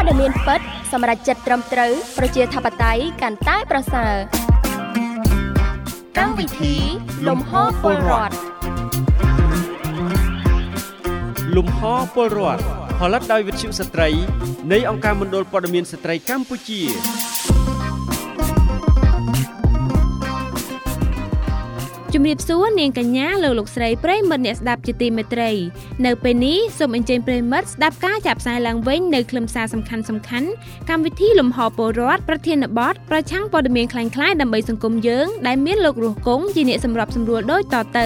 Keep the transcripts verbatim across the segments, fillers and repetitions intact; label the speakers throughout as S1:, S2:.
S1: ព័ត៌មានពិតសម្រាប់ចិត្តត្រឹមត្រូវប្រជាធិបតេយ្យកាន់តែប្រសើរកម្មវិធីលំហពលរដ្ឋ
S2: លំហពលរដ្ឋផលិតដោយវិទ្យុស្ត្រីនៃអង្គការមណ្ឌលព័ត៌មានស្ត្រីកម្ពុជា
S3: ជំរាបសួរនាងកញ្ញាលោកលោកស្រីប្រិយមិត្តអ្នកស្ដាប់ជាទីមេត្រីនៅពេលនេះសូមអញ្ជើញប្រិយមិត្តស្ដាប់ការចាប់ផ្សាយឡើងវិញនៅខ្លឹមសារសំខាន់សំខាន់កម្មវិធីលំហពលរដ្ឋប្រធានបទប្រឆាំងព័ត៌មានคล้ายៗដើម្បីសង្គមយើងដែលមានលោករស់គង់ជាអ្នកសម្របសម្រួលដូចតទៅ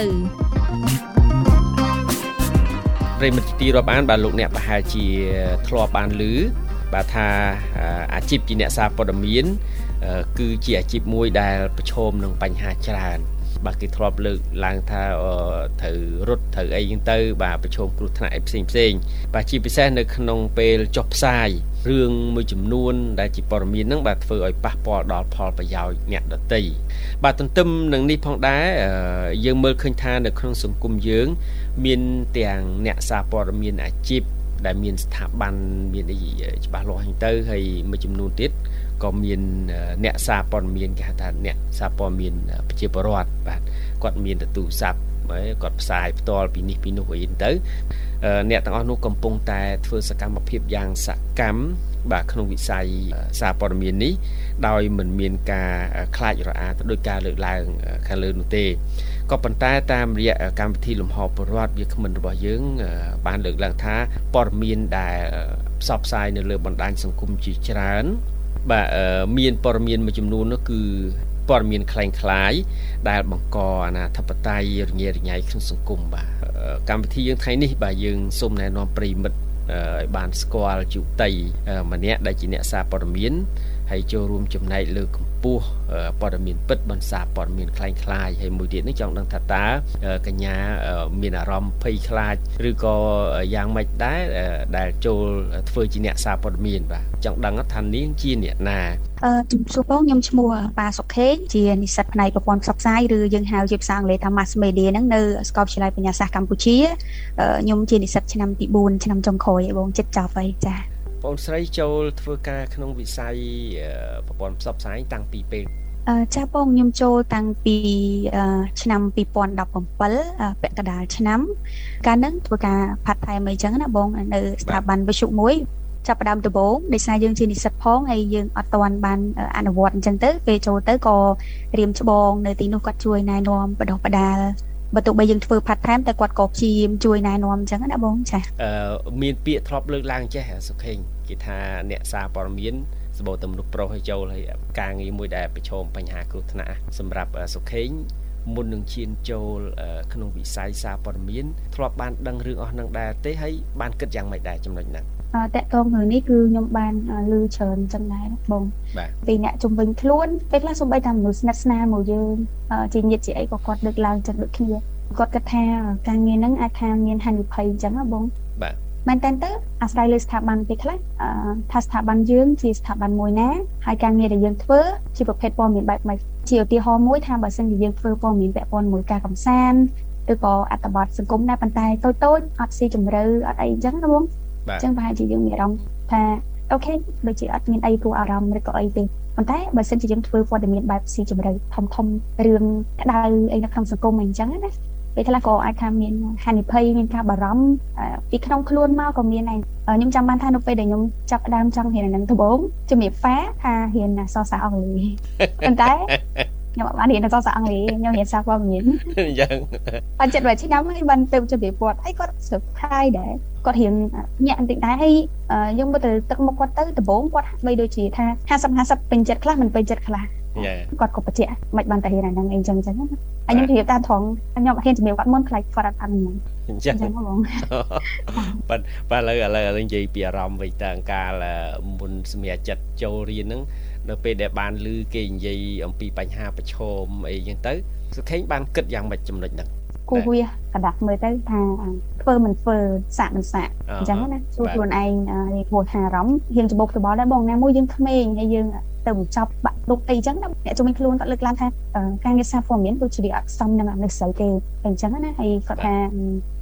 S2: ប្រិយមិត្តជាទីរាប់អានបាទលោកអ្នកប្រហែលជាធ្លាប់បានឮបាទថាអាជីពជាអ្នកសារព័ត៌មានគឺជាអាជីពមួយដែលប្រឈមនឹងបញ្ហាច្រើនបាទគេធ្លាប់លើកឡើងថាត្រូវរត់ត្រូវអីចឹងទៅបាទប្រឈមគ្រោះថ្នាក់អីផ្សេងផ្សេងបាទជាពិសេសនៅក្នុងពេលចុះផ្សាយរឿងមួយចំនួនដែលជាព័ត៌មានហ្នឹងបាទធ្វើឲ្យប៉ះពាល់ដល់ផលប្រយោជន៍អ្នកដទៃបាទទន្ទឹមនឹងនេះផងដែរយើងមើលឃើញថានៅក្នុងសង្គមយើងមានទាំងអ្នកសារព័ត៌មានអាជីពដែលមានស្ថាប័នមានអីច្បាស់លាស់ហ្នឹងទៅហើយមួយចំនួនទៀតក៏មានអ្នកសារព័ត៌មានគេហៅថាអ្នកសារព័ត៌មានប្រជាពលរដ្ឋបាទគាត់មានទូរស័ព្ទគាត់ផ្សាយផ្ទាល់ពីនេះពីនោះអីទៅអ្នកទាំងអស់នោះកំពុងតែធ្វើសកម្មភាពយ៉ាងសកម្មបាទក្នុងវិស័យសារព័ត៌មាននេះដោយមិនមានការខ្លាចរអាទៅដោយការលើកឡើងខាងលើនោះទេក៏ប៉ុន្តែតាមរយៈកម្មវិធីលំហពលរដ្ឋវាគ្មិនរបស់យើងបានលើកឡើងថាព័ត៌មានដែលផ្សព្វផ្សាយនៅលើបណ្ដាញសង្គមជាច្រើនបាទមានព័ត៌មានមួយចំនួននោះគឺព័ត៌មានคล้ายៗដែលបង្កអនាធិបតេយ្យរញ៉េរញ៉ៃក្នុងសង្គមបាទកម្មវិធីយើងថ្ងៃនេះបាទយើងសូមណែនាំប្រិយមិត្តឲ្យបានស្គាល់យុតិម្នាក់ដែលជាអ្នកសារព័ត៌មានហើយចូលរួមចំណែកលើកកម្ពស់ព័ត៌មានពិតបន្សាព័ត៌មានคล้ายៗហើយមួយទៀតនេះចង់ដឹងថាតើកញ្ញាមានអារម្មណ៍ភ័យខ្លាចឬក៏យ៉ាងម៉េចដែរដែលចូលធ្វើជាអ្នកសារព័ត៌មានបាទចង់ដឹងថានាងជាអ្នកណា
S4: អឺជំរាបសួរបងខ្ញុំឈ្មោះប៉ាសុខេងជានិស្សិតផ្នែកប្រព័ន្ធផ្សព្វផ្សាយឬយើងហៅជាភាសាអង់គ្លេសថា Mass Media ហ្នឹងនៅសាកលវិទ្យាល័យបញ្ញាសាស្ត្រកម្ពុជាខ្ញុំជានិស្សិតឆ្នាំទីបួនឆ្នាំចុងក្រោយឯបងចិត្តចប់ហើយចា
S2: បងស្រីចូលធ្វើការក្នុងវិស័យប្រព័ន្ធផ្សព្វផ្សាយតាំងពីពេល
S4: អឺចាបងខ្ញុំចូលតាំងពីឆ្នាំពីរពាន់ដប់ប្រាំពីរពាក់កណ្ដាលឆ្នាំកាលហ្នឹងធ្វើការ part time អីចឹងណាបងនៅស្ថាប័នវិទ្យុមួយចាប់ផ្ដើមដំបូងដោយសារយើងជានិស្សិតផងហើយយើងអត់ទាន់បានអនុវត្តអញ្ចឹងទៅពេលចូលទៅក៏ត្រៀមច្បងនៅទីនោះគាត់ជួយណែនាំបដោះបដាលបើទោះបីយើងធ្វើ part time តែគាត់ក៏ព្យាយាមជួយណែនាំអញ្ចឹងណាបងចា
S2: អឺមានពាក្យធ្លាប់លើកឡើងចេះសុខេងគេថាអ្នកសារព័ត៌មានសម្បូរតែមនុស្សប្រុសឲ្យចូលហើយការងារមួយដែលប្រឈមបញ្ហាគ្រោះថ្នាក់សម្រាប់សុខេងមុននឹងឈានចូលក្នុងវិស័យសារព័ត៌មានធ្លាប់បានដឹងរឿងអស់នឹងដែរទេហើយបានគិតយ៉ាងម៉េចដែរចំណុចហ្នឹង
S4: អឺតកតងរឿងនេះគឺខ្ញុំបានឮច្រើនចឹងដែរបងពីអ្នកជំនាញខ្លួនពេលខ្លះសូម្បីតែមនុស្សស្និទ្ធស្នាលមកយើងជាញាតិជាអីក៏គាត់លើកឡើងចឹងដូចគ្នាគាត់គិតថាការងារហ្នឹងអាចថាមានហានិភ័យចឹងណាបង
S2: បាទ
S4: មែនតើទៅអាស្រ័យលើស្ថាប័នពេលខ្លះថាស្ថាប័នយើងជាស្ថាប័នមួយណាហើយការងារដែលយើងធ្វើជាប្រភេទព័ត៌មានបែបម៉េចជាឧទាហរណ៍មួយថាបើសិនជាយើងធ្វើព័ត៌មានពាក់ព័ន្ធមួយការកំសាន្តឬក៏អត្ថបទសង្គមដែរប៉ុន្តែតូចតូចអត់ស៊ីជម្រៅអត់អីចឹងណាបងអញ្ចឹងប្រហែលជាយើងមានអារម្មណ៍ថាអូខេដូចជាអត់មានអីគួរអារម្មណ៍ឬក៏អីទេប៉ុន្តែបើសិនជាយើងធ្វើព័ត៌មានបែបស៊ីជម្រៅធំធំរឿងក្តៅអីនៅក្នុងសង្គមអីចឹងណាពេលខ្លះក៏អាចថាមានហានិភ័យមានការបារម្ភពីក្នុងខ្លួនមកក៏មានដែរខ្ញុំចាំបានថានៅពេលដែលខ្ញុំចាប់ផ្ដើមចង់រៀនអានឹងដំបូងជំរាបហ្វាថារៀនអក្សរសាស្ត្រអង់គ្លេសប៉ុន្តែខ្ញុំអត់បានរៀនអក្សរសាស្ត្រអង់គ្លេសខ្ញុំរៀនសារព័ត៌មាន
S2: អញ្ចឹង
S4: បានចិត្តវាឆ្នាំហើយបានទៅជំរាបគាត់អីគាត់ surprise ដែរគាត់រៀនញាក់បន្តិចដែរហើយខ្ញុំមើលទៅទឹកមុខគាត់ទៅដំបូងគាត់បីដូចជាថាห้าสิบ ห้าสิบពេញចិត្តខ្លះមិនពេញចិត្តខ្លះគាត់ក៏បញ្ជាក់មិនបានតែរៀនអាហ្នឹងអីចឹងចឹងហើយខ្ញុំជម្រាបតាមត្រង់ខ្ញុំអត់ហ៊ានជម្រាបគាត់មុនខ្លាចគាត់អត់អានហ្នឹង
S2: អញ្ចឹងបងបាទបាទឥឡូវឥឡូវនិយាយពីអារម្មណ៍វិញតើកាលមុនសម្រាប់ចិត្តចូលរៀនហ្នឹងនៅពេលដែលបានឮគេនិយាយអំពីបញ្ហាប្រឈមអីចឹងទៅសុខេងបានគិតយ៉ាងម៉េចចំណុចហ្នឹង
S4: គូវាកណ្ដាស់មើលទៅថាធ្វើមិនធ្វើសាក់មិនសាក់អញ្ចឹងណាជួយខ្លួនឯងឲ្យគួរថាអារម្មណ៍ហ៊ានច្បុកច្បល់ដែរបងណាមួយយើងក្មេងហើយយើងទៅបញ្ចប់បាក់ទុកអីចឹងណាអ្នកជំនាញខ្លួនគាត់លើកឡើងថាការងារសារព័ត៌មានដូចជាវាអត់សមនឹងអនុស្សាវរីយ៍ទេអញ្ចឹងណាហើយគាត់ថា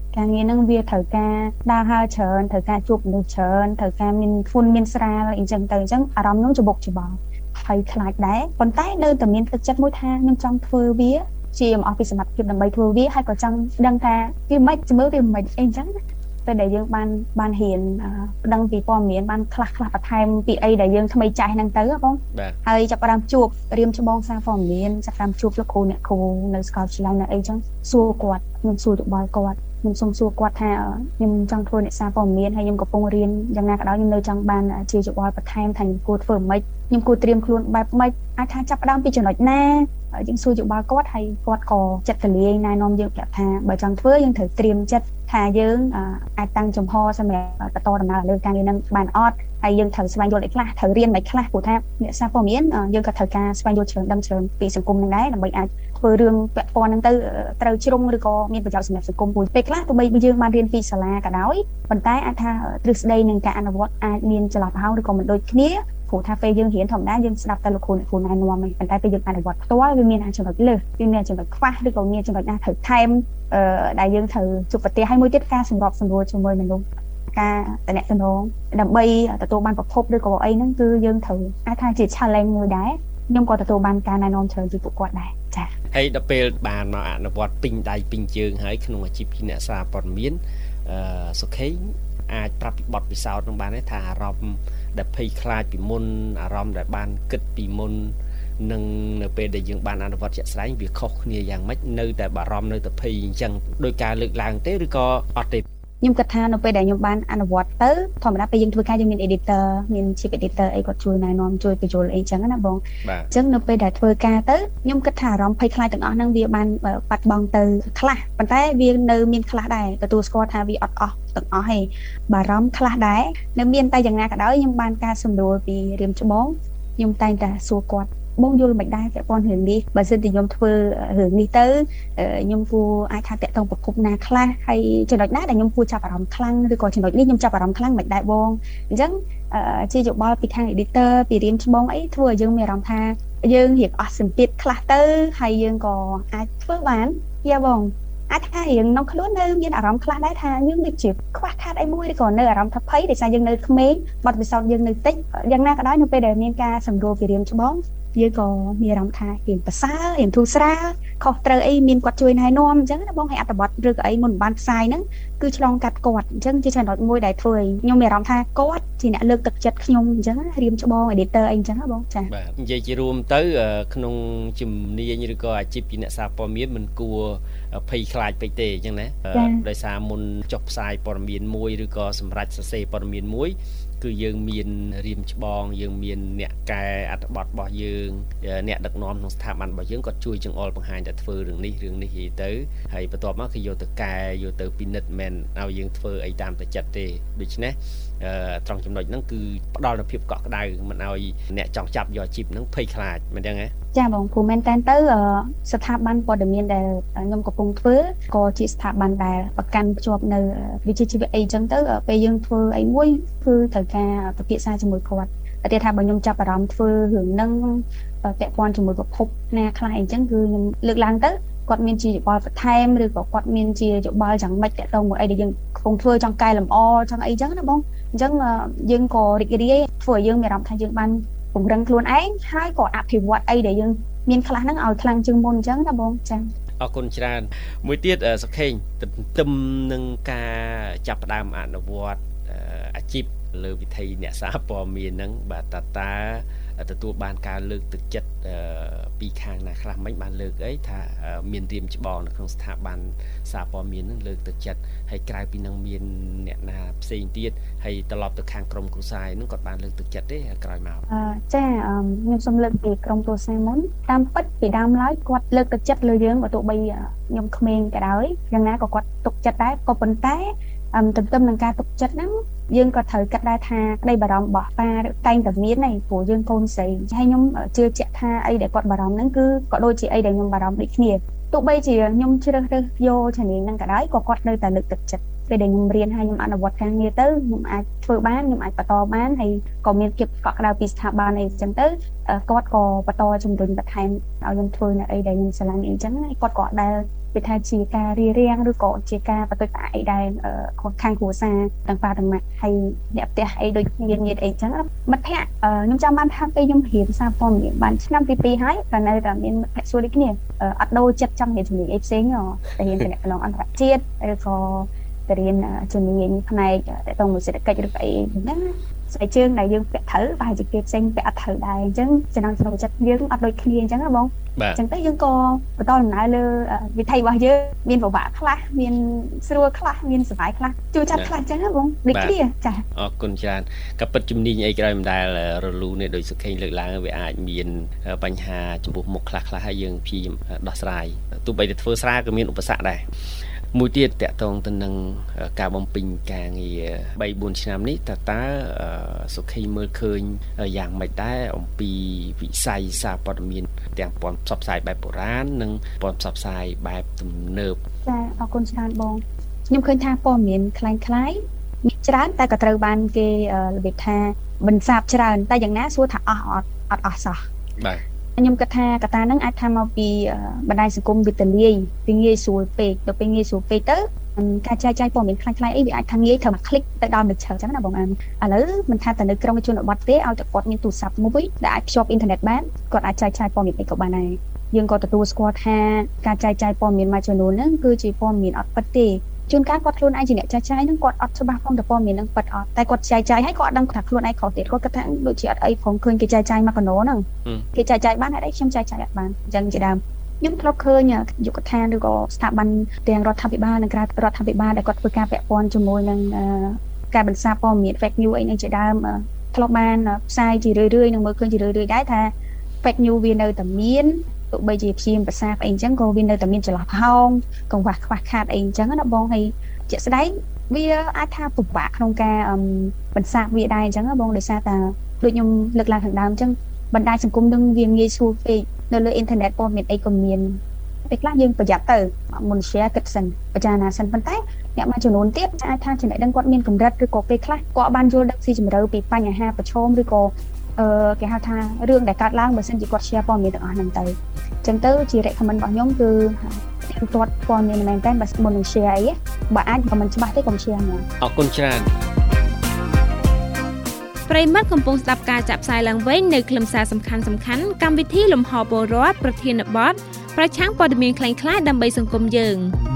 S4: ការងារហ្នឹងវាត្រូវការដើរហើរច្រើនត្រូវការជួបមនុស្សច្រើនត្រូវការមានធនមានស្រាលអីចឹងទៅអញ្ចឹងអារម្មណ៍ខ្ញុំច្បុកច្បល់ហើយខ្លាចដែរប៉ុន្តែនៅតែមានទឹកចិត្តមួយថាខ្ញុំចង់ធ្វើវាជាអំអស់ពីសមត្ថភាពដើម្បីធ្វើវាហើយក៏ចង់ដឹងថាវាមិនជំរឿវាមិនអីចឹងពេលដែលយើងបានបានហ៊ានដឹងពីព័ត៌មានបានខ្លះខ្លះបន្ថែមពីអីដែលយើងថ្មីចាស់ហ្នឹងទៅបងហើយចាប់ផ្ដើមជួបរៀមច្បងសារព័ត៌មានចាប់ផ្ដើមជួបលោកគ្រូអ្នកគ្រូនៅសាកលវិទ្យាល័យនៅអីចឹងសួរគាត់ខ្ញុំសួរយោបល់គាត់ខ្ញុំសូមសួរគាត់ថាខ្ញុំចង់ធ្វើអ្នកសារព័ត៌មានហើយខ្ញុំកំពុងរៀនយ៉ាងណាក៏ដោយខ្ញុំនៅចង់បានជាយោបល់បន្ថែមថាខ្ញុំគួរធ្វើម៉េចខ្ញុំគួរត្រៀមខ្លួនបែបម៉េចអាចថាចាប់ផ្ដើមពីចំណុចណាយើងសួរយោបល់គាត់ហើយគាត់ក៏ចិត្តទលាយណែនាំយើងប្រាប់ថាបើចង់ធ្វើយើងត្រូវត្រៀមចិត្តថាយើងអាចតាំងចំហសម្រាប់បន្តដំណើរលើការងារនឹងបានអត់ហើយយើងត្រូវស្វែងយល់អីខ្លះត្រូវរៀនមិនខ្លះព្រោះថាអ្នកសារព័ត៌មានយើងក៏ត្រូវការស្វែងយល់ច្រើនដឹងច្រើនពីសង្គមនឹងដែរដើម្បីអាចធ្វើរឿងពាក់ព័ន្ធហ្នឹងទៅត្រូវជ្រុងឬក៏មានប្រយោជន៍សម្រាប់សង្គមមួយពេលខ្លះទោះបីយើងបានរៀនពីសាលាក៏ដោយប៉ុន្តែអាចថាទ្រឹស្ដីនិងការអនុវត្តអាចមានចន្លោះប្រហោងឬក៏មិនដូចគ្នាព្រោះថាពេលយើងរៀនធម្មតាយើងស្ដាប់តែលោកគ្រូអ្នកគ្រូណែនាំឯងប៉ុន្តែពេលយើងអនុវត្តផ្ទាល់វាមានចំណុចលើសវាមានចំណុចខ្វះឬក៏មានចំណុចណាត្រូវថែមអឺដែលយើងត្រូវជួបប្រទះហើយមួយទៀតការសម្របសម្រួលជាមួយមនុស្សការតំណែងដើម្បីទទួលបានប្រភពឬក៏អីហ្នឹងគឺយើងត្រូវអាចថាជា challenge មួយដែរខ្ញុំក៏ទទួលបានការណែនាំច្រើនពីពួកគាត់ដែរចា៎
S2: ហើយដល់ពេលបានមកអនុវត្តពេញដៃពេញជើងហើយក្នុងអាជីពជាអ្នកសារព័ត៌មានអឺសុខេងអាចប្រាប់ពីបទពិសោធន៍នឹងបានទេថាអារម្មណ៍ដែលភ័យខ្លាចពីមុនអារម្មណ៍ដែលបានគិតពីមុននឹងនៅពេលដែលយើងបានអនុវត្តជាក់ស្ដែងវាខុសគ្នាយ៉ាងម៉េចនៅតែបារម្ភនៅតែភ័យអញ្ចឹងដោយការលើកឡើងទេឬក៏អត់ទេ
S4: ខ្ញុំគិតថានៅពេលដែលខ្ញុំបានអនុវត្តទៅធម្មតាពេលយើងធ្វើការយើងមាន editor មាន chief editor អីគាត់ជួយណែនាំជួយបញ្យល់អីចឹងណាបងអញ្ចឹងនៅពេលដែលធ្វើការទៅខ្ញុំគិតថាអារម្មណ៍ភ័យខ្លាចទាំងអស់ហ្នឹងវាបានបាត់បង់ទៅខ្លះប៉ុន្តែវានៅមានខ្លះដែរទទួលស្គាល់ថាវាអត់អស់ទាំងអស់ទេបារម្ភខ្លះដែរនៅមានតែយ៉ាងណាក៏ដោយខ្ញុំបានការសម្រួលពីរៀមច្បងខ្ញុំតែងតែសួរគាត់បងយល់មិនដែរពាក់ព័ន្ធរឿងនេះបើសិនជាខ្ញុំធ្វើរឿងនេះទៅខ្ញុំគួរអាចថាតាក់ទងប្រភពណាខ្លះហើយចំណុចណាដែលខ្ញុំគួរចាប់អារម្មណ៍ខ្លាំងឬក៏ចំណុចនេះខ្ញុំចាប់អារម្មណ៍ខ្លាំងមិនដែរបងអញ្ចឹងជាយោបល់ពីខាង editor ពីរៀមច្បងអីធ្វើឲ្យយើងមានអារម្មណ៍ថាយើងរៀបអស់សម្ពាធខ្លះទៅហើយយើងក៏អាចធ្វើបានយ៉ាបងអាចថារៀងក្នុងខ្លួននៅមានអារម្មណ៍ខ្លះដែរថាយើងដូចជាខ្វះខាតអីមួយឬក៏នៅអារម្មណ៍ថាភ័យដោយសារយើងនៅក្មេងបទពិសោធន៍យើងនៅតិចយ៉ាងណាក៏ដោយនៅពេលដែលមានការសម្រួលពីរៀមច្បងយើងក៏មានអារម្មណ៍ថារៀងប្រសើររៀងធូរស្រាលខុសត្រូវអីមានគាត់ជួយណែនាំអញ្ចឹងណាបងឲ្យអត្ថបទឬក៏អីមុនបានផ្សាយហ្នឹងគឺឆ្លងកាត់គាត់អញ្ចឹងជាចំណុចមួយដែលធ្វើឲ្យខ្ញុំមានអារម្មណ៍ថាគាត់ជាអ្នកលើកទឹកចិត្តខ្ញុំអញ្ចឹងរៀមច្បង editor អីអញ្ចឹងណាបងចា៎
S2: បាទនិយាយជារួមទៅក្នុងជំនាញឬក៏អាជីពជាអ្នកសារព័ត៌មានមិនគួរភ័យខ្លាចពេកទេអញ្ចឹងណាដោយសារមុនចុះផ្សាយព័ត៌មានមួយឬក៏សម្រាប់សរសេរព័ត៌មានមួយគឺយើងមានរៀមច្បងយើងមានអ្នកកែអត្ថបទរបស់យើងអ្នកដឹកនាំក្នុងស្ថាប័នរបស់យើងគាត់ជួយចង្អុលបង្ហាញតែធ្វើរឿងនេះរឿងនេះយីទៅហើយបន្ទាប់មកគឺយកទៅកែយកទៅពិនិត្យមិនឲ្យយើងធ្វើអីតាមតែចិត្តទេដូច្នេះត្រង់ចំណុចហ្នឹងគឺផ្ដល់នូវភាពកក់ក្ដៅមិនឲ្យអ្នកចង់ចាប់យកអាជីពហ្នឹងភ័យខ្លាចមិនចឹងហ៎
S4: ចាបងព្រោះមែនតើទៅស្ថាប័នព័ត៌មានដែលខ្ញុំកំពុងធ្វើក៏ជាស្ថាប័នដែលប្រកាន់ភ្ជាប់នៅវិជ្ជាជីវៈអីចឹងទៅពេលយើងធ្វើអីមួយគឺត្រូវការពិភាក្សាជាមួយគាត់តែថាបើខ្ញុំចាប់អារម្មណ៍ធ្វើរឿងហ្នឹងពាក់ព័ន្ធជាមួយប្រភពណាខ្លះអីចឹងគឺខ្ញុំលើកឡើងទៅគាត់មានជាយោបល់បន្ថែមឬក៏គាត់មានជាយោបល់យ៉ាងម៉េចតាក់ទងមួយអីដែលយើងកំពុងធ្វើចង់កែលម្អចង់អីចឹងណាបងអញ្ចឹងយើងក៏រីករាយធ្វើឲ្យយើងមានអារម្មណ៍ថាយើងបានពង្រឹងខ្លួនឯងហើយក៏អភិវឌ្ឍអីដែលយើងមានខ្លះហ្នឹងឲ្យខ្លាំងជាងមុនអញ្ចឹងណាបងចា៎
S2: អរគុណច្រើនមួយទៀតសុខេងទន្ទឹមនឹងការចាប់ផ្ដើមអនុវត្តអាជីពលើវិធីអ្នកសារព័ត៌មានហ្នឹងបាទតាតាទទួលបានការលើកទឹកចិត្តពីខាងណាខ្លះមិនបានលើកអីថាមានរៀមច្បងនៅក្នុងស្ថាប័នសារព័ត៌មានហ្នឹងលើកទឹកចិត្តហើយក្រៅពីនឹងមានអ្នកណាផ្សេងទៀតហើយត្រឡប់ទៅខាងក្រុមគ្រួសារហ្នឹងគាត់បានលើកទឹកចិត្តទេក្រោយមក
S4: អឺចាខ្ញុំសូមលើកពីក្រុមគ្រួសារមុនតាមពិតពីដើមឡើយគាត់លើកទឹកចិត្តលើយើងបើទោះបីខ្ញុំក្មេងក៏ដោយយ៉ាងណាក៏គាត់ទុកចិត្តដែរក៏ប៉ុន្តែអឹមទន្ទឹមនឹងការទុកចិត្តហ្នឹងយើងក៏ត្រូវគិតដែរថាក្តីបារម្ភរបស់ប៉ាតែងតែមានឯងព្រោះយើងកូនស្រីហើយខ្ញុំជឿជាក់ថាអីដែលគាត់បារម្ភហ្នឹងគឺក៏ដូចជាអីដែលខ្ញុំបារម្ភដូចគ្នាទោះបីជាខ្ញុំជ្រើសរើសយកជំនាញហ្នឹងក៏ដោយក៏គាត់នៅតែលើកទឹកចិត្តពេលដែលខ្ញុំរៀនហើយខ្ញុំអនុវត្តការងារទៅខ្ញុំអាចធ្វើបានខ្ញុំអាចបន្តបានហើយក៏មានភាពកក់ក្ដៅពីស្ថាប័នអីចឹងទៅគាត់ក៏បន្តជំរុញបន្ថែមឲ្យខ្ញុំធ្វើនៅអីដែលខ្ញុំស្រឡាញ់អីចឹងហើយគាត់ក៏ដែលវាថាជាការរៀបរៀងឬក៏ជាការបន្ទុកអីដែលខាងគ្រួសារទាំងប៉ាទាំងម៉ាក់ហើយអ្នកផ្ទះអីដូចគ្នាញាតិអីចឹងមិត្តភ័ក្តិខ្ញុំចាំបានថាពេលខ្ញុំរៀនសារព័ត៌មានបានឆ្នាំទីពីរហើយក៏នៅតែមានមិត្តភ័ក្តិសួរដូចគ្នាអត់ដូរចិត្តចង់រៀនជំនាញអីផ្សេងតែរៀនតំណងអន្តរជាតិឬក៏ទៅរៀនជំនាញផ្នែកតទៅមួយសេដ្ឋកិច្ចឬអីហ្នឹងស្បែកជើងដែលយើងពាក់ត្រូវប្រហែលជាគេផ្សេងពាក់អត់ត្រូវដែរអញ្ចឹងចំណងចំណុចចិត្តយើងអត់ដូចគ្នាអញ្ចឹងណាបងអញ្ចឹងទៅយើងក៏បន្តដំណើរលើវិធីរបស់យើងមានពិបាកខ្លះមានស្រួលខ្លះមានសុវ័យខ្លះជួយចាត់ខ្លះអញ្ចឹងណាបងដូចគ្នាចាអរគុណច្រើនក៏ពិតជំនាញអីក្រោយមិនដែលរលូនេះដោយសុខេងលើកឡើងវាអាចមានបញ្ហាចំពោះមុខខ្លះខ្លះហើយយើងព្យាយាមដោះស្រាយទោះបីតែធ្វើស្រាក៏មានឧបសគ្គដែរមួយទៀតតកតងទៅនឹងការបំពេញការងារបីបួនឆ្នាំនេះតើតើសុខេងមើលឃើញយ៉ាងម៉េចដែរអំពីវិស័យសារព័ត៌មានទាំងព័ន្ធផ្សព្វផ្សាយបែបបុរាណនិងព័ន្ធផ្សព្វផ្សាយបែបទំនើបចាអរគុណច្រើនបងខ្ញុំឃើញថាព័ត៌មានคล้ายៗមានច្រើនតែក៏ត្រូវបានគេរបៀបថាបន្សាបច្រើនតែយ៉ាងណាសួរថាអស់អត់អត់អស់សោះបាទខ្ញុំគិតថាកត្តាហ្នឹងអាចថាមកពីបណ្ដាញសង្គមវិទ្យាវាងាយស្រួលពេកទៅពេលងាយស្រួលពេកទៅការចែកចាយព័ត៌មានខ្លាំងៗអីវាអាចថាងាយធ្វើមកคลิกទៅដល់នៅឆើអញ្ចឹងណាបងអានឥឡូវមិនថាតែនៅក្រុងជនបទទេឲ្យតែគាត់មានទូរស័ព្ទមួយដែលអាចភ្ជាប់អ៊ីនធឺណិតបានគាត់អាចចែកចាយព័ត៌មានអីក៏បានដែរយើងក៏ទទួលស្គាល់ថាការចែកចាយព័ត៌មានមួយចំនួនហ្នឹងគឺជាព័ត៌មានអត់ពិតទេជួនកាលគាត់ខ្លួនឯងជាអ្នកចែកចាយហ្នឹងគាត់អត់ច្បាស់ផងតើព័ត៌មានហ្នឹងពិតអត់តែគាត់ចែកចាយហើយគាត់អត់ដឹងថាខ្លួនឯងខុសទៀតគាត់គិតថាដូចជាអត់អីផងឃើញគេចែកចាយមកកណោហ្នឹងគេចែកចាយបានហេតុអីខ្ញុំចែកចាយអត់បានអញ្ចឹងជាដើមខ្ញុំធ្លាប់ឃើញយុគដ្ឋានឬក៏ស្ថាប័នទាំងរដ្ឋាភិបាលនិងក្រៅរដ្ឋាភិបាលដែលគាត់ធ្វើការពាក់ព័ន្ធជាមួយនឹងការបន្សាបព័ត៌មាន fake news អីហ្នឹងជាដើមធ្លាប់បានផ្សាយជារឿយៗនិងមើលឃើញជារឿយៗដែរថា fake news វានៅតែមានទោះបីជាព្យាយាមប្រសាអីអញ្ចឹងក៏វានៅតែមានចន្លោះផោងកង្វះខ្វះខាតអីអញ្ចឹងណាបងហើយជាក់ស្ដែងវាអាចថាពិបាកក្នុងការបន្សាបវាដែរអញ្ចឹងណាបងដោយសារតែដូចខ្ញុំលើកឡើងខាងដើមអញ្ចឹងបណ្ដាញសង្គមនឹងវាងាយស្រួលពេកនៅលើអ៊ីនធឺណិតព័ត៌មានអីក៏មានពេលខ្លះយើងប្រយ័ត្នទៅមុន share គិតសិនពិចារណាសិនប៉ុន្តែអ្នកមួយចំនួនទៀតអាចថាចំណេះដឹងគាត់មានកម្រិតឬក៏ពេលខ្លះគាត់បានយល់ដឹងស៊ីជម្រៅពីបញ្ហាប្រឈមឬក៏អឺគេហៅថារឿងដែលកើតឡើងបើសិនជាគាត់ share ព័ត៌មានទាំងអស់ហ្នឹងទៅអញ្ចឹងទៅជា recommend របស់ខ្ញុំគឺខ្ញុំគាត់ព័ត៌មានមែនតើបើមុននឹង share អីបើអាចបើមិនច្បាស់ទេកុំ share ហ្មងអរគុណច្រើនប្រិមត្តកំពុងស្ដាប់ការចាក់ផ្សាយឡើងវិញនៅខ្លឹមសារសំខាន់ៗកម្មវិធីលំហពលរដ្ឋប្រធានបទប្រឆាំងព័ត៌មានคล้ายៗដើម្បីសង្គមយើង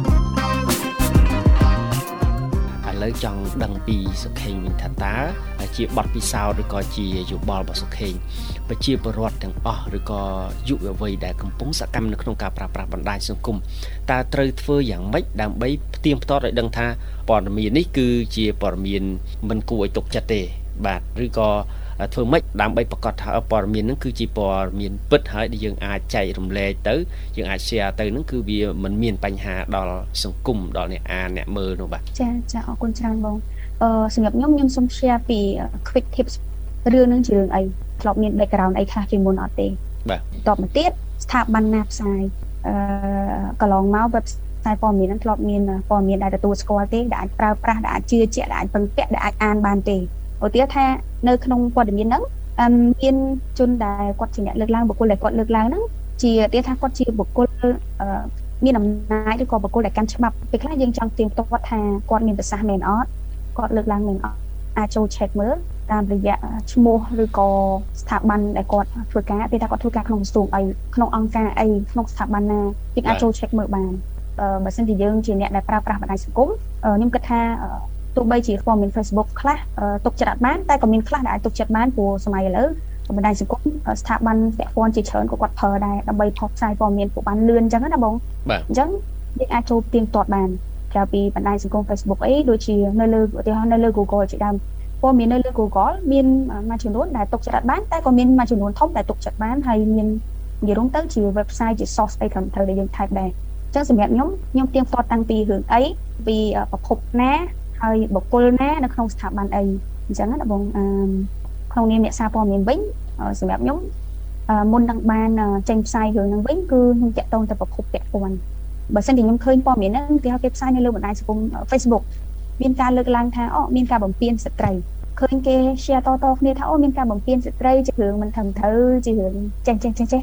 S4: ឥឡូវចង់ដឹងពីសុខេងវិញថាតើជាបទពិសោធន៍ឬក៏ជាយោបល់របស់សុខេងប្រជាពលរដ្ឋទាំងអស់ឬក៏យុវវ័យដែលកំពុងសកម្មនៅក្នុងការប្រើប្រាស់បណ្ដាញសង្គមតើត្រូវធ្វើយ៉ាងម៉េចដើម្បីផ្ទៀងផ្ទាត់ឲ្យដឹងថាព័ត៌មាននេះគឺជាព័ត៌មានមិនគួរឲ្យទុកចិត្តទេបាទឬក៏ធ្វើម៉េចដើម្បីប្រកាសថាព័ត៌មានហ្នឹងគឺជាព័ត៌មានពិតហើយដែលយើងអាចចែករំលែកទៅយើងអាច share ទៅហ្នឹងគឺវាមិនមានបញ្ហាដល់សង្គមដល់អ្នកអានអ្នកមើលនោះបាទចាចាអរគុណច្រើនបងអឺសម្រាប់ខ្ញុំខ្ញុំសូម share ពី quick tips រឿងហ្នឹងជារឿងអីធ្លាប់មាន background អីខ្លះពីមុនអត់ទេបាទតបមកទៀតស្ថាប័នណាផ្សាយអឺកន្លងមក website ព័ត៌មានហ្នឹងធ្លាប់មានព័ត៌មានដែលទទួលស្គាល់ទេដែលអាចប្រើប្រាស់ដែលអាចជឿជាក់ដែលអាចពឹងពាក់ដែលអាចអានបានទេឧទាហរណ៍ថានៅក្នុងព័ត៌មានហ្នឹងមានជនដែលគាត់ជាអ្នកលើកឡើងបុគ្គលដែលគាត់លើកឡើងហ្នឹងជាឧទាហរណ៍ថាគាត់ជាបុគ្គលមានអំណាចឬក៏បុគ្គលដែលកាន់ច្បាប់ពេលខ្លះយើងចង់ទាញផ្ទាត់ថាគាត់មានប្រសាសន៍មែនអត់គាត់លើកឡើងមែនអត់អាចចូល check មើលតាមរយៈឈ្មោះឬក៏ស្ថាប័នដែលគាត់ធ្វើការពេលថាគាត់ធ្វើការក្នុងក្រសួងអីក្នុងអង្គការអីក្នុងស្ថាប័នណាយើងអាចចូល check មើលបានបើមិនជាយើងជាអ្នកដែលប្រើប្រាស់បណ្ដាញសង្គមខ្ញុំគិតថាទោះបីជាព័ត៌មាន Facebook ខ្លះទុកចិត្តអត់បានតែក៏មានខ្លះដែលអាចទុកចិត្តបានព្រោះសម័យឥឡូវបណ្ដាញសង្គមស្ថាប័នពាក់ព័ន្ធជាច្រើនក៏គាត់ប្រើដែរដើម្បីផ្សព្វផ្សាយព័ត៌មានពួកបានលឿនអញ្ចឹងណាបងអញ្ចឹងយើងអាចចូលទៀងទាត់បានក្រៅពីបណ្ដាញសង្គម Facebook អីដូចជានៅលើឧទាហរណ៍នៅលើ Google ជាដើមព័ត៌មាននៅលើ Google មានមួយចំនួនដែលទុកចិត្តអត់បានតែក៏មានមួយចំនួនធំដែលទុកចិត្តបានហើយមាននិយាយរួមទៅជា website ជា source អីត្រឹមត្រូវដែលយើង type ដែរអញ្ចឹងសម្រាប់ខ្ញុំខ្ញុំទៀងទាត់តាំងពីរឿងអីពីប្រភពណាហើយបុគ្គលណានៅក្នុងស្ថាប័នអីអញ្ចឹងណាបងអឺក្នុងនាមអ្នកសារព័ត៌មានវិញសម្រាប់ខ្ញុំមុននឹងបានចេញផ្សាយរឿងហ្នឹងវិញគឺខ្ញុំតាក់ទងទៅប្រភពពាក់ព័ន្ធបើសិនជាខ្ញុំឃើញព័ត៌មានហ្នឹងគេហៅគេផ្សាយនៅលើបណ្ដាញសង្គម Facebook មានការលើកឡើងថាអូមានការបំពានស្ត្រីឃើញគេ share តៗគ្នាថាអូមានការបំពានស្ត្រីជារឿងមិនត្រឹមត្រូវជារឿងចេះចេះចេះចេះ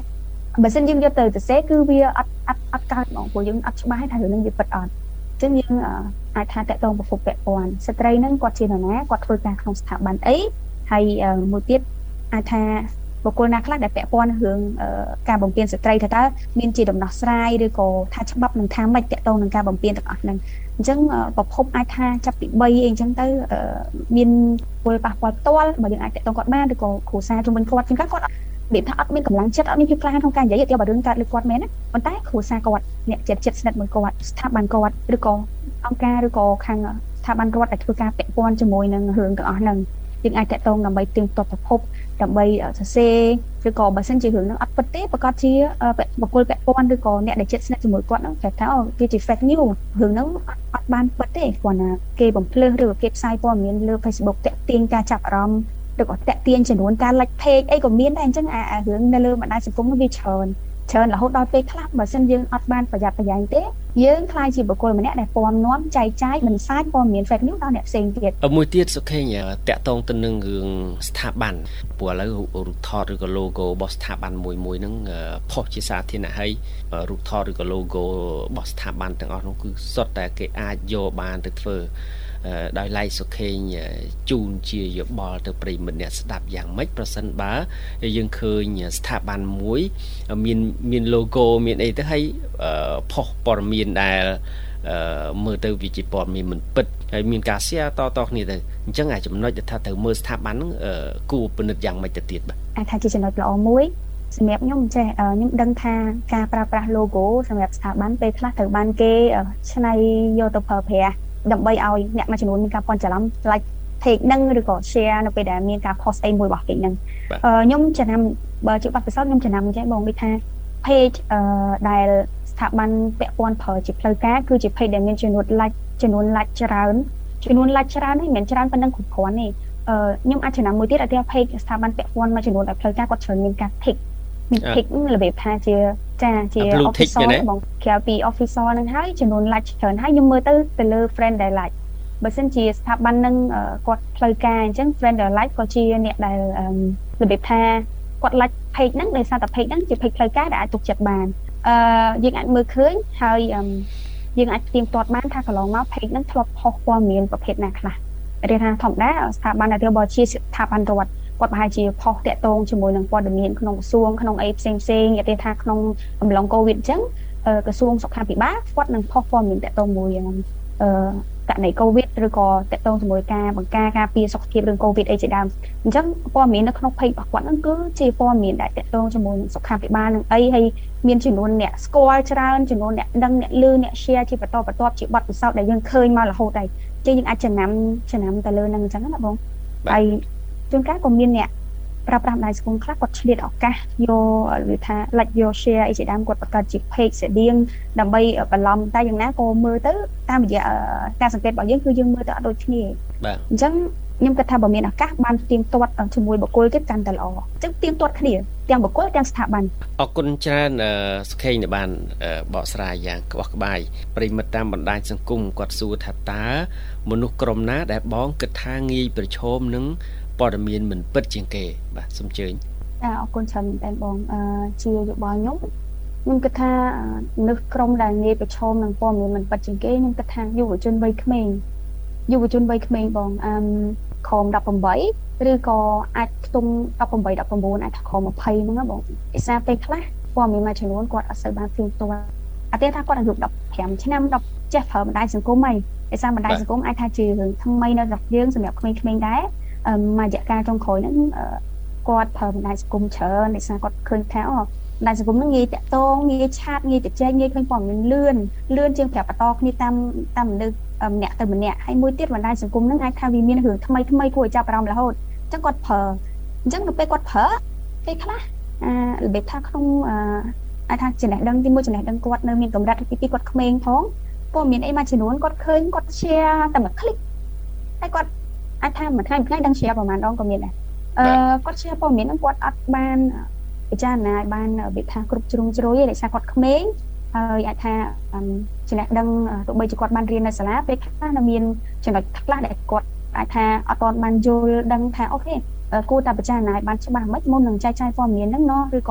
S4: បើសិនយើងយកទៅសរសេរគឺវាអត់អត់អត់កើតហ្មងព្រោះយើងអត់ច្បាស់ថារឿងនឹងវាពិតអត់អញ្ចឹងយើងអាចថាតកតងប្រភពពាក់ព័ន្ធស្ត្រីហ្នឹងគាត់ជានរណាគាត់ធ្វើការក្នុងស្ថាប័នអីហើយមួយទៀតអាចថាបុគ្គលណាខ្លះដែលពាក់ព័ន្ធនឹងរឿងការបំពានស្ត្រីថាតើមានជាដំណោះស្រាយឬក៏ថាច្បាប់នឹងថាម៉េចតកតងនឹងការបំពានទាំងអស់ហ្នឹងអញ្ចឹងប្រភពអាចថាចាប់ពីបីអីអញ្ចឹងទៅមានពលប៉ះពាល់ផ្ទាល់បើយើងអាចតកតងគាត់បានឬក៏គ្រួសារជុំវិញគាត់ជាងគាត់គាត់និយាយថាអត់មានកម្លាំងចិត្តអត់មានភាពក្លាហានក្នុងការនិយាយទៅបើរឿងកើតលើគាត់មែនណាប៉ុន្តែគ្រួសារគាត់អ្នកចិត្តចិត្តស្និទ្ធមួយគាត់ស្ថាប័នគាត់ឬក៏អង្គការឬក៏ខាងស្ថាប័នរដ្ឋដែលធ្វើការពាក់ព័ន្ធជាមួយនឹងរឿងទាំងអស់ហ្នឹងយើងអាចតកតងដើម្បីទៀងទាត់ប្រភពដើម្បីសរសេរឬក៏បើសិនជារឿងហ្នឹងអត់ពិតទេប្រកាសជាបុគ្គលពាក់ព័ន្ធឬក៏អ្នកដែលចិត្តស្និទ្ធជាមួយគាត់ហ្នឹងគេថាអូវាជា fake news រឿងហ្នឹងអត់បានពិតទេគ្រាន់តែគេបំភ្លឺឬក៏គេផ្សាយព័ត៌មានលើ Facebook តាក់ទាញការចាប់អារម្មណ៍ឬក៏តាក់ទាញចំនួនការ like page អីក៏មានដែរអញ្ចឹងអារឿងនៅលើបណ្ដាញសង្គមនោះវាច្រើនច្រើនរហូតដល់ពេលខ្លះបើសិនយើងអត់បានប្រយ័ត្នប្រយែងទេយើងខ្លាចជាបុគ្គលម្នាក់ដែលពំនាំចែកចាយបន្សាយព័ត៌មាន fake news ដល់អ្នកផ្សេងទៀត
S2: មួយទៀតសុខេងតាក់ទងទៅនឹងរឿងស្ថាប័នព្រោះឥឡូវរូបថតឬក៏ logo របស់ស្ថាប័នមួយមួយហ្នឹងផុសជាសាធារណៈហើយរូបថតឬក៏ logo របស់ស្ថាប័នទាំងអស់នោះគឺសុទ្ធតែគេអាចយកបានទៅធ្វើដោយឡែកសុខេងជូនជាយោបល់ទៅប្រិយមិត្តអ្នកស្ដាប់យ៉ាងម៉េចប្រសិនបើយើងឃើញស្ថាប័នមួយមានមាន logo មានអីទៅហើយផុសព័ត៌មានដែលមើលទៅវាជាព័ត៌មានមិនពិតហើយមានការ share តតគ្នាទៅអញ្ចឹងអាចំណុចដែលថាទៅមើលស្ថាប័នហ្នឹងគួរពិនិត្យយ៉ាងម៉េចទៅទៀតបាទ
S4: អាចថាជាចំណុចល្អមួយសម្រាប់ខ្ញុំចេះខ្ញុំដឹងថាការប្រើប្រាស់ logo សម្រាប់ស្ថាប័នពេលខ្លះត្រូវបានគេច្នៃយកទៅប្រើប្រាស់ដើម្បីឲ្យអ្នកមួយចំនួនមានការពាន់ច្រឡំ like page ហ្នឹងឬក៏ share នៅពេលដែលមានការ post អីមួយរបស់គេហ្នឹងខ្ញុំចំណាំបើជាបទពិសោធន៍ខ្ញុំចំណាំចេះបងនិយាយថា page ដែលស្ថាប័នពាក់ព័ន្ធប្រើជាផ្លូវការគឺជា page ដែលមានចំនួន like ចំនួន like ច្រើនចំនួន like ច្រើននេះមិនច្រើនប៉ុណ្ណឹងគ្រប់គ្រាន់ទេខ្ញុំអាចចំណាំមួយទៀតឲ្យតែ page ស្ថាប័នពាក់ព័ន្ធមួយចំនួនដែលផ្លូវការគាត់ច្រើនមានការ tick មាន tick របៀបថាជាចាជា officer បងក្រៅពី officer ហ្នឹងហើយចំនួន like ច្រើនហើយខ្ញុំមើលទៅទៅលើ friend ដែល like បើសិនជាស្ថាប័នហ្នឹងគាត់ផ្លូវការអញ្ចឹង friend ដែល like ក៏ជាអ្នកដែលរបៀបថាគាត់ like page ហ្នឹងដោយសារតែ page ហ្នឹងជា page ផ្លូវការដែលអាចទុកចិត្តបានអឺយើងអាចមើលឃើញហើយយើងអាចផ្ទៀងផ្ទាត់បានថាកន្លងមក page ហ្នឹងធ្លាប់ផុសព័ត៌មានប្រភេទណាខ្លះរៀនថាធម្មតាស្ថាប័នដែលរបស់ជាស្ថាប័នរដ្ឋគាត់ប្រហែលជាផុសតាក់ទងជាមួយនឹងព័ត៌មានក្នុងក្រសួងក្នុងអីផ្សេងផ្សេងនិយាយថាក្នុងអំឡុងកូវីដអញ្ចឹងក្រសួងសុខាភិបាលគាត់នឹងផុសព័ត៌មានតាក់ទងមួយអឺករណីកូវីដឬក៏តាក់ទងជាមួយការបង្ការការពារសុខភាពរឿងកូវីដអីជាដើមអញ្ចឹងព័ត៌មាននៅក្នុង page របស់គាត់ហ្នឹងគឺជាព័ត៌មានដែលតាក់ទងជាមួយនឹងសុខាភិបាលនឹងអីហើយមានចំនួនអ្នកស្គាល់ច្រើនចំនួនអ្នកដឹងអ្នកលឺអ្នក share ជាបន្តបន្ទាប់ជាបទពិសោធន៍ដែលយើងឃើញមករហូតហើយអញ្ចឹងយើងអាចចំណាំចំណាំទៅលើហ្នឹងអញ្ចឹងណាបងហើយជួនកាលក៏មានអ្នកប្រើប្រាស់បណ្ដាញសង្គមខ្លះគាត់ឆ្លៀតឱកាសយកឬថា like យក share អីជាដើមគាត់បង្កើតជា page ស្តៀងដើម្បីបន្លំតែយ៉ាងណាក៏មើលទៅតាមរយៈការសង្កេតរបស់យើងគឺយើងមើលទៅអត់ដូចគ្នា
S2: បាទ
S4: អញ្ចឹងខ្ញុំគិតថាបើមានឱកាសបានផ្ទៀងផ្ទាត់ជាមួយបុគ្គលទៀតកាន់តែល្អអញ្ចឹងផ្ទៀងផ្ទាត់គ្នាទាំងបុគ្គលទាំងស្ថាប័ន
S2: អរគុណច្រើនសុខេងដែលបានបកស្រាយយ៉ាងក្បោះក្បាយប្រិមិត្តតាមបណ្ដាញសង្គមគាត់សួរថាតើមនុស្សក្រុមណាដែលបងគិតថាងាយប្រឈមនឹងព័ត៌មានមិនពិតជាងគេបាទសូមអញ្ជើញ
S4: អរគុណច្រើនមែនតើបងអឺជាយោបល់ខ្ញុំខ្ញុំគិតថានៅក្រុមដែលងាយប្រឈមនឹងព័ត៌មានមិនពិតជាងគេខ្ញុំគិតថាយុវជនវ័យក្មេងយុវជនវ័យក្មេងបងអឺខំដប់ប្រាំឬក៏អាចខ្ទង់ដប់ប្រាំ ដប់ប្រាំបួនអាចខំยี่สิบហ្នឹងណាបងភាសាពេលខ្លះព័ត៌មានមួយចំនួនគាត់អត់សូវបានផ្ទៀងផ្ទាត់អត់ទេថាគាត់អាយុដប់ប្រាំឆ្នាំដប់ចេះប្រើបណ្ដាញសង្គមហីភាសាបណ្ដាញសង្គមអាចថាជារឿងថ្មីនៅរបស់យើងសម្រាប់ក្មេងៗដែរមួយរយៈកាលចុងក្រោយហ្នឹងគាត់ប្រើបណ្ដាញសង្គមច្រើនដោយសារគាត់ឃើញថាអូបណ្ដាញសង្គមហ្នឹងងាយតាក់ទងងាយឆាតងាយជជែកងាយឃើញព័ត៌មានលឿនលឿនជាងប្រាប់បន្តគ្នាតាមតាមមនុស្សម្នាក់ទៅម្នាក់ហើយមួយទៀតបណ្ដាញសង្គមហ្នឹងអាចថាវាមានរឿងថ្មីថ្មីគួរឲ្យចាប់អារម្មណ៍រហូតអញ្ចឹងគាត់ប្រើអញ្ចឹងទៅពេលគាត់ប្រើពេលខ្លះអារបៀបថាក្នុងអាចថាចំណេះដឹងទីមួយចំណេះដឹងគាត់នៅមានកម្រិតទីពីរគាត់ក្មេងផងព័ត៌មានអីមួយចំនួនគាត់ឃើញគាត់ share តែមួយ click ហើយគាត់អាចថាមួយថ្ងៃមួយថ្ងៃដឹង share ប្រហែលដងក៏មានដែរអឺគាត់ share ព័ត៌មានហ្នឹងគាត់អត់បានពិចារណាបានរបៀបថាគ្រប់ជ្រុងជ្រោយទេដោយសារគាត់ក្មេងហើយអាចថាចំណេះដឹងទោះបីជាគាត់បានរៀននៅសាលាពេលខ្លះនៅមានចំណុចខ្លះដែលគាត់អាចថាអត់ទាន់បានយល់ដឹងថាអូខេគួរតែពិចារណាឲ្យបានច្បាស់មិនមុននឹងចែកចាយព័ត៌មានហ្នឹងណោះឬក៏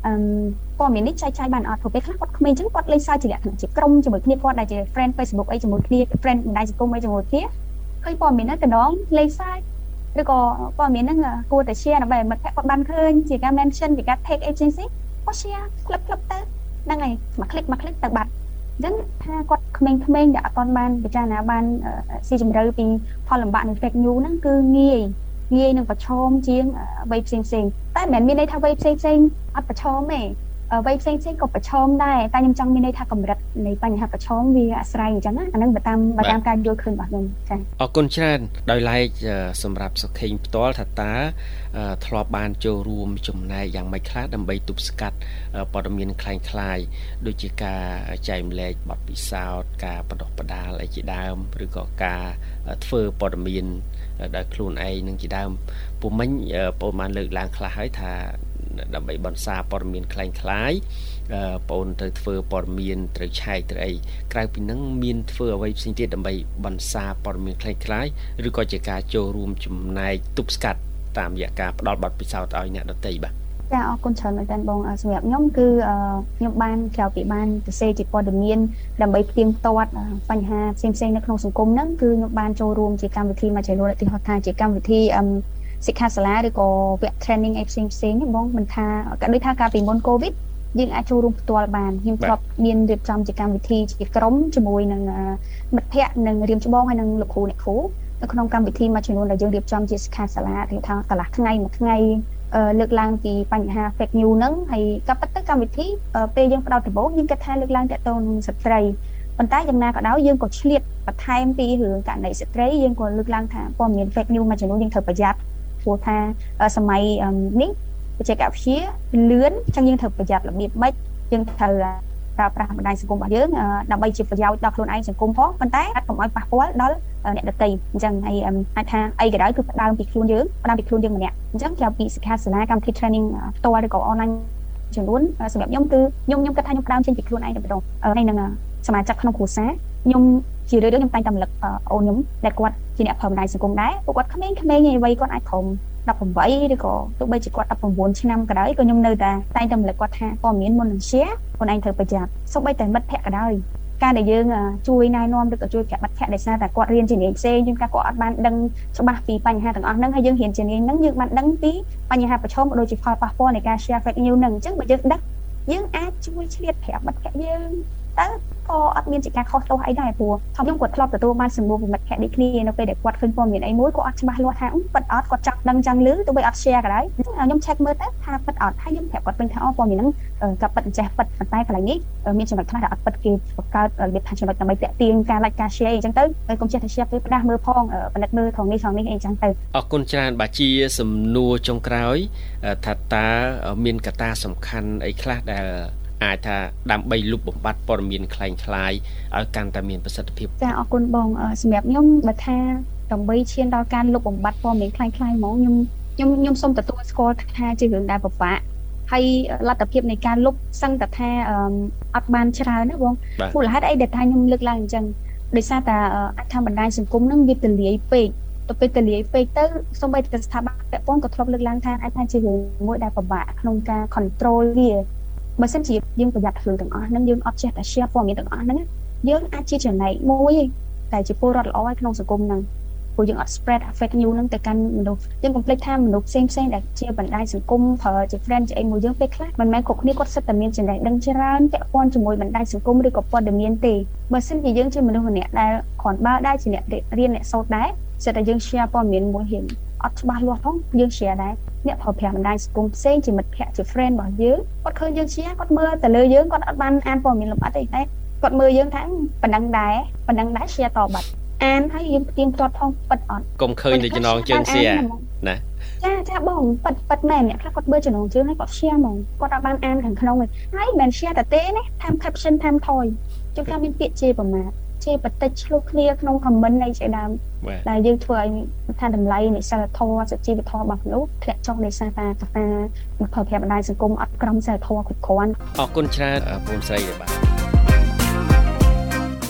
S4: អឺព័ត៌មាននេះចែកចាយបានអត់ព្រោះពេលខ្លះគាត់ក្មេងអញ្ចឹងគាត់លេងសើចជាលក្ខណៈជាក្រុមជាមួយគ្នាគាត់ដែលជា friend Facebook អីជាមួយគ្នា friend បណ្ដាញសង្គមអីជាមួយគ្នាឃើញព័ត៌មានហ្នឹងកណ្ដងលេងសើចឬក៏ព័ត៌មានហ្នឹងគួរតែ share ដើម្បីឲ្យមិត្តភក្តិគាត់បានឃើញជាការ mention ជាការ take agency គាត់ share ក្លឹបក្លឹបទៅហ្នឹងហើយមួយ click មួយ click ទៅបាត់អញ្ចឹងថាគាត់ក្មេងៗដែលអត់ទាន់បានពិចារណាបានស៊ីជម្រៅពីផលលំបាកនៃ fake news ហ្នឹងគឺងាយងាយនឹងប្រឈមជាងអ្វីផ្សេងផ្សេងតែមិនមែនមានន័យថាអ្វីផ្សេងផ្សេងអត់ប្រឈមទេអ្វីផ្សេងផ្សេងក៏ប្រឈមដែរតែខ្ញុំចង់មានន័យថាកម្រិតនៃបញ្ហាប្រឈមវាអាស្រ័យអញ្ចឹងណាអានឹងបើតាមបើតាមការយល់ឃើញរបស់ខ្ញុំចា៎
S2: អរគុណច្រើនដោយឡែកសម្រាប់សុខេងផ្ទាល់ថាតើធ្លាប់បានចូលរួមចំណែកយ៉ាងម៉េចខ្លះដើម្បីទប់ស្កាត់ព័ត៌មានคล้ายៗដូចជាការចែកម្លែកបទពិសោធន៍ការបណ្ដុះបណ្ដាលអីជាដើមឬក៏ការធ្វើព័ត៌មានដោយខ្លួនឯងនឹងជាដើមពុំមិញបងបានលើកឡើងខ្លះហើយថាដើម្បីបន្សាព័ត៌មានคล้ายៗបងទៅធ្វើព័ត៌មានត្រូវឆែកទៅអីក្រៅពីនឹងមានធ្វើអ្វីផ្សេងទៀតដើម្បីបន្សាព័ត៌មានคล้ายៗឬក៏ជាការចូលរួមចំណែកទប់ស្កាត់តាមរយៈការផ្ដល់បទពិសោធន៍ឲ្យអ្នកដទៃបាទ
S4: ចាអរគុណច្រើនមែនតើបងសម្រាប់ខ្ញុំគឺខ្ញុំបានក្រៅពីបានសរសេរជាព័ត៌មានដើម្បីផ្ទៀងផ្ទាត់បញ្ហាផ្សេងៗនៅក្នុងសង្គមហ្នឹងគឺខ្ញុំបានចូលរួមជាកម្មវិធីមួយចំនួនឧទាហរណ៍ថាជាកម្មវិធីសិក្ខាសាលាឬក៏វគ្គ training អីផ្សេងផ្សេងបងមិនថាក៏ដូចថាកាលពីមុន COVID យើងអាចចូលរួមផ្ទាល់បានខ្ញុំធ្លាប់មានរៀបចំជាកម្មវិធីជាក្រុមជាមួយនឹងមិត្តភ័ក្តិនិងរៀមច្បងហើយនឹងលោកគ្រូអ្នកគ្រូនៅក្នុងកម្មវិធីមួយចំនួនដែលយើងរៀបចំជាសិក្ខាសាលាគេថាកន្លះថ្ងៃមួយថ្ងៃលើកឡើងពីបញ្ហា fake news ហ្នឹងហើយក៏ប៉ុន្តែកម្មវិធីពេលយើងផ្ដោតដំបូងយើងគិតថាលើកឡើងទាក់ទងនឹងស្ត្រីប៉ុន្តែយ៉ាងណាក៏ដោយយើងក៏ឆ្លៀតបន្ថែមពីរឿងករណីស្ត្រីយើងក៏លើកឡើងថាព័ត៌មាន fake news មួយចំនួនយើងត្រូវប្រយ័ត្នព្រោះថាសម័យនេះបច្ចេកវិទ្យាលឿនអញ្ចឹងយើងត្រូវប្រយ័ត្នរបៀបម៉េចយើងត្រូវប្រើប្រាស់បណ្ដាញសង្គមរបស់យើងដើម្បីជាប្រយោជន៍ដល់ខ្លួនឯងសង្គមផងប៉ុន្តែអត់កុំឲ្យប៉ះពាល់ដល់អ្នកដទៃអញ្ចឹងហើយអាចថាអីក៏ដោយគឺផ្ដើមពីខ្លួនយើងផ្ដើមពីខ្លួនយើងម្នាក់អញ្ចឹងក្រៅពីសិក្ខាសាលាកម្មវិធី training ផ្ទាល់ឬក៏ online ចំនួនសម្រាប់ខ្ញុំគឺខ្ញុំខ្ញុំគិតថាខ្ញុំផ្ដើមចេញពីខ្លួនឯងតែម្ដងហើយនឹងសមាជិកក្នុងគ្រួសារខ្ញុំជារឿយៗខ្ញុំតែងតែរំលឹកអូនខ្ញុំដែលគាត់ជាអ្នកប្រើបណ្ដាញសង្គមដែរពួកគាត់ក្មេងៗឯវ័យគាត់អាចព្រមដប់ប្រាំឬក៏ទោះបីជាគាត់ដប់ប្រាំបួនឆ្នាំក៏ដោយក៏ខ្ញុំនៅតែតែងតែរំលឹកគាត់ថាព័ត៌មានមុននឹង share ខ្លួនឯងត្រូវប្រយ័ត្នសូម្បីតែមិត្តភ័ក្តិក៏ដោយការដែលយើងជួយណែនាំឬក៏ជួយប្រាប់មិត្តភ័ក្តិដែលសារតែគាត់រៀនជំនាញផ្សេងយើងថាគាត់អត់បានដឹងច្បាស់ពីបញ្ហាទាំងអស់ហ្នឹងហើយយើងរៀនជំនាញហ្នឹងយើងបានដឹងពីបញ្ហាប្រឈមដូចជាផលប៉ះពាល់នៃការ share fake news ហ្នឹងអញ្ចឹងបើយើងដឹងយើងអាចជួយឆ្លៀតប្រាប់មិត្តភ័ក្តិយើងទៅក៏អត់មានជាការខុសទោសអីដែរព្រោះធំខ្ញុំគាត់ធ្លាប់ទទួលបានសំណួរពីមិត្តភ័ក្តិដូចគ្នានៅពេលដែលគាត់ឃើញព័ត៌មានអីមួយគាត់អត់ច្បាស់លាស់ថាប៉ិតអត់គាត់ចង់ដឹងចង់ឮទោះបីអត់ share ក៏ដោយខ្ញុំ check មើលទៅថាប៉ិតអត់ហើយខ្ញុំប្រាប់គាត់វិញថាអូព័ត៌មានហ្នឹងក៏ប៉ិតចេះប៉ិតប៉ុន្តែកន្លែងនេះមានចំណុចខ្លះដែលអត់ប៉ិតគេបង្កើតរបៀបថាចំណុចដើម្បីតាក់ទាញការ like ការ share អីចឹងទៅកុំចេះតែ share ពេលផ្ដាស់មើលផងពិនិត្យមើលផងនេះផងនេះអីចឹងទៅ
S2: អរគុណច្រើនបាទជាសំណួរចុងក្រោយថាតើមានកត្តាសំខាន់អីខ្លះដែលអាចថាដើម្បីលុបបំបាត់ព័ត៌មានคล้ายៗឲ្យកាន់តែមានប្រសិទ្ធភាព
S4: ចាអរគុណបងសម្រាប់ខ្ញុំបើថាដើម្បីឈានដល់ការលុបបំបាត់ព័ត៌មានคล้ายៗហ្មងខ្ញុំខ្ញុំខ្ញុំសូមទទួលស្គាល់ថាជារឿងដែលពិបាកហើយលទ្ធភាពនៃការលុបសឹងតែថាអត់បានច្រើនណាបងមូលហេតុអីដែលថាខ្ញុំលើកឡើងអញ្ចឹងដោយសារតែអាចថាបណ្ដាញសង្គមហ្នឹងវាទលាយពេកទៅពេលទលាយពេកទៅសូម្បីតែស្ថាប័នពាក់ព័ន្ធក៏ធ្លាប់លើកឡើងថាអាចថាជារឿងមួយដែលពិបាកក្នុងការ control វាបើសិនជាយើងប្រយ័ត្នខ្លួនទាំងអស់ហ្នឹងយើងអត់ចេះតែ share ព័ត៌មានទាំងអស់ហ្នឹងយើងអាចជាចំណែកមួយតែជាពលរដ្ឋល្អឲ្យក្នុងសង្គមហ្នឹងព្រោះយើងអត់ spread fake news ហ្នឹងទៅកាន់មនុស្សយើងកុំភ្លេចថាមនុស្សផ្សេងផ្សេងដែលជាបណ្ដាញសង្គមប្រើជា friend ជាអីមួយយើងពេលខ្លះមិនមែនគ្រប់គ្នាគាត់សិតតែមានចំណេះដឹងច្រើនពាក់ព័ន្ធជាមួយបណ្ដាញសង្គមឬក៏ព័ត៌មានទេបើសិនជាយើងជាមនុស្សម្នាក់ដែលគ្រាន់បើដែរជាអ្នករៀនអ្នកសូត្រដែរសិតតែយើង share ព័ត៌មានមួយហ៊ានអត់ច្បាស់លាស់ផងយើង share ដែរអ្នកប្រើប្រាស់បណ្ដាញសង្គមផ្សេងជាមិត្តភ័ក្តិជា friend របស់យើងគាត់ឃើញយើង share គាត់មើលទៅលើយើងគាត់អត់បានអានព័ត៌មានលម្អិតទេតែគាត់មើលយើងថាប៉ុណ្ណឹងដែរប៉ុណ្ណឹងដែរ share តបាត់អានហើយយើងផ្ទៀងផ្ទាត់ផងប៉ិតអត់
S2: កុំឃើញតែចំណងជើង share ណា
S4: ចាចាបងប៉ិតប៉ិតមែនអ្នកខ្លះគាត់មើលចំណងជើងហើយគាត់ share ហ្មងគាត់អត់បានអានខាងក្នុងទេហើយមិន share តែទេណាតាម caption តាមថយជួនកាលមានពាក្យជេរប្រមាថជេរបតិចឆ្លោះគ្នាក្នុង comment អីជាដើមដែលយើងធ្វើឲ្យថាតម្លៃនៃសិលធម៌សុជីវធម៌របស់មនុស្សធ្លាក់ចុះដោយសារតែកត្តាមកប្រើប្រាស់បណ្ដាញសង្គមអត់ក្រមសិលធម៌គ្រប់គ្រាន់
S2: អរគុណច្រើនបងស្រីបាទ
S3: ការ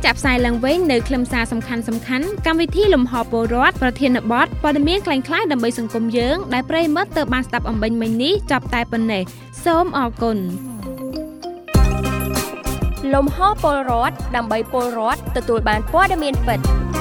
S3: ចាប់ផ្សាយឡើងវិញនៅខ្លឹមសារសំខាន់ៗកម្មវិធីលំហពលរដ្ឋប្រធានបទព័ត៌មានคล้ายៗដើម្បីសង្គមយើងដែលប្រិយមិត្តទើបបានស្ដាប់អំបញ្ញមិញនេះចប់តែប៉ុណ្ណេះសូមអរគុណ
S1: លំហពលរដ្ឋដើម្បីពលរដ្ឋទទួលបានព័ត៌មានពិត